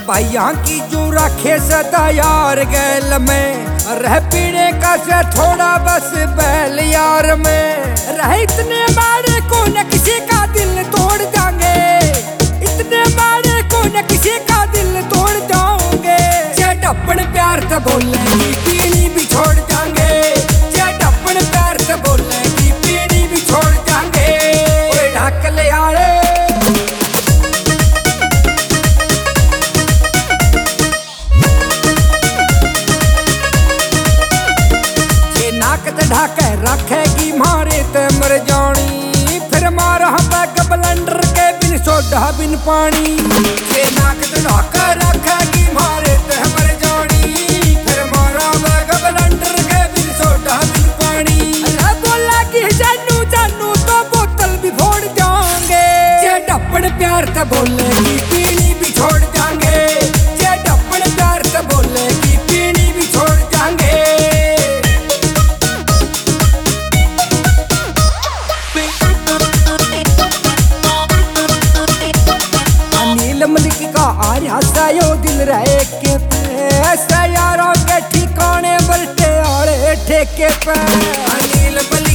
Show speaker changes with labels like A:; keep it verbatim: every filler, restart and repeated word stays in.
A: भाइया की जो रखे सदा यार गैल में, रह पीने का से थोड़ा बस बैल यार में। रह इतने मारे को न किसी का दिल तोड़ जाएंगे, इतने मारे को न किसी का दिल तोड़ जाओगे। जेठ अपन प्यार से बोलेगी पीनी भी छोड़ जाएंगे, जेठ अपन प्यार से बोलेगी पीनी भी छोड़ जाएंगे। ओए ढाक ले यारे ढाके रखेगी मारे ते मर जानी, फिर मारा बैग ब्लेंडर के बिन सोडा बिन पानी। ये नाक ढाके रखेगी मारे ते मर जानी, फिर मारा बैग ब्लेंडर के बिन सोडा बिन पानी। अरे बोलेगी जानू जानू तो बोतल भी फोड़ जाएंगे, जे डप्पड़ प्यार से बोलेगी पीनी भी छोड़ जाएंगे, जे डप्पड़ प्यार से बोलेगी पीनी भी छोड़ जाएंगे। मलिक का आर्या सायो दिल रहे के पे, यारों के ठिकाने बल्टे आड़े ठेके पे। अनिल